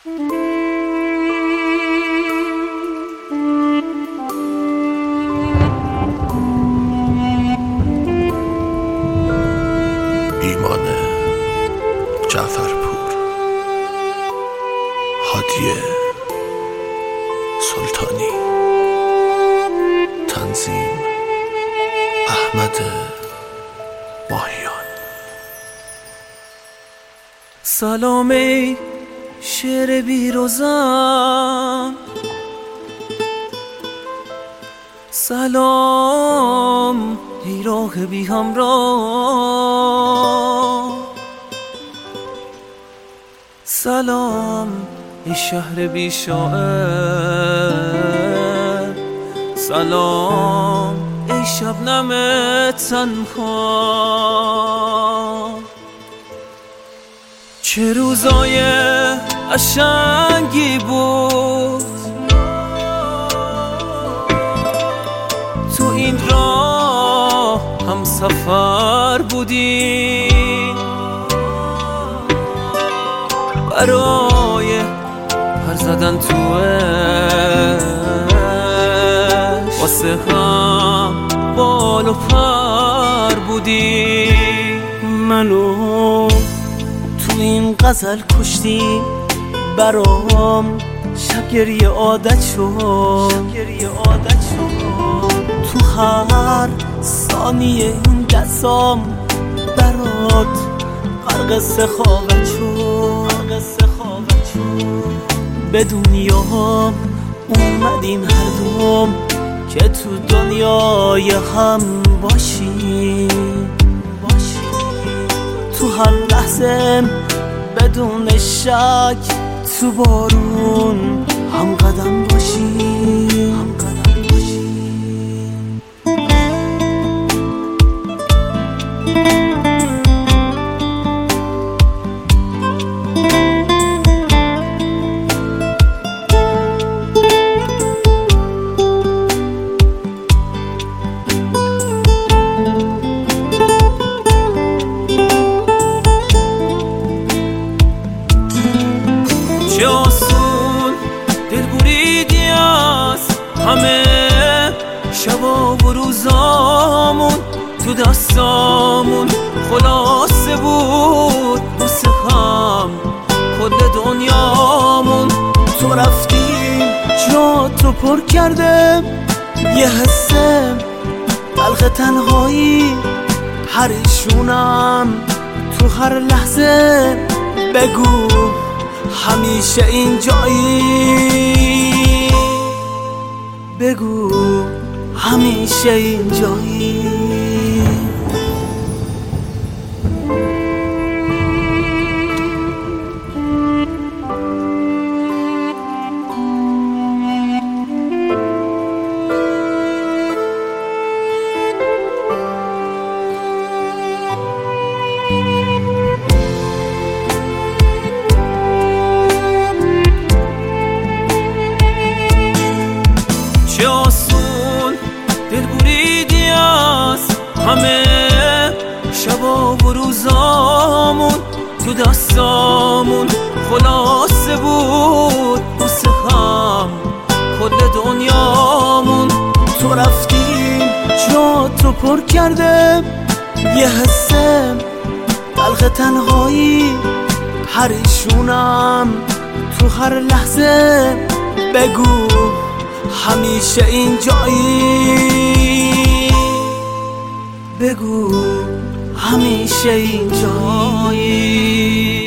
ایمان جعفرپور، هادی سلطانی، تنظیم احمد ماهیان. سلام ای شعر بیروزم، سلام ای راه بی همراه، سلام ای شهر بی شاعر، سلام ای شبنم تنها. چه روزای قشنگی بود تو این راه، هم سفر بودیم برای پر زدن تو عشق، واسه هم بال و پر بودیم. منو تو این غزل کشتی، برام شب گریه عادت شد، تو هر ثانیه این دستام برات غرق سخاوت شد. به دنیا اومدیم هر دوم که تو دنیای هم باشیم، تو هر لحظه بدون شک تو بارون هم قدم باشیم. چه آسون دل بریدی از همه شبا و روزامون، تو دستامون خلاصه بود واسه هم کل دنیامون. تو رفتی جا تو پر کرده یه حسه تلخ تنهایی، پریشونم تو هر لحظه. بگو همیشه اینجایی، بگو همیشه اینجایی. چه آسون دل بریدی از همه شبا و روزامون، تو دستامون خلاصه بود واسه هم کل دنیامون. تو رفتی جا تو پر کرده یه حسه تلخ تنهایی، پریشونم تو هر لحظه. بگو همیشه اینجایی، بگو همیشه اینجایی.